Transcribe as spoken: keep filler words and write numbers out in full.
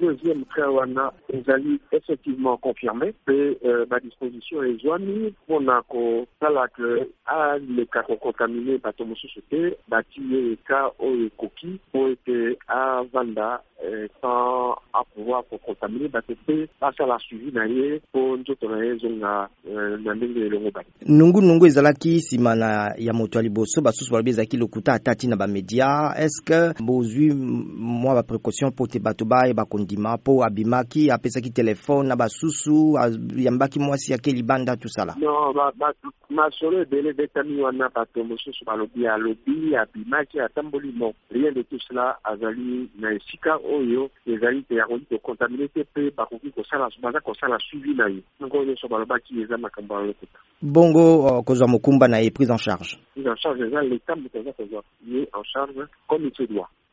deuxième cas wana ezali effectivement confirmé pe euh, ba disposition ezwani mpona kosala ke aleka kokontamine bato mosusu te batie ka oyo ekoki po ete avanda eh, sans apouvoir kokontamine bato pe basala suivi na ye po nzoto na ye ezonga eh, na ndenge elongo bani. Nungu nungu ezalaki nsima na ya moto ya liboso basusu balobi ezalaki lokuta atati na bamedia. Est-ce que bozwi mwa baprécaution po te bato baye bakondima po abimaki apesaki telefone na basusu yambaki mwasi yake libanda tusala? Non, ba ba masolo ebele betami wana bato mosusu balobi alobi abimaki atamboli non. Rien de tout cela azali na esika oyo ezali te ya koki kokontamine te pe bakoki kosala baza kosala suivi na ye. Donc oyo nyonso balobaki eza makambo ya lokuta. Bongo uh, kozwa mokumba na ye prise en charge. Prise en charge eza l'état moto aza kozwa ye en charge comme il se doit.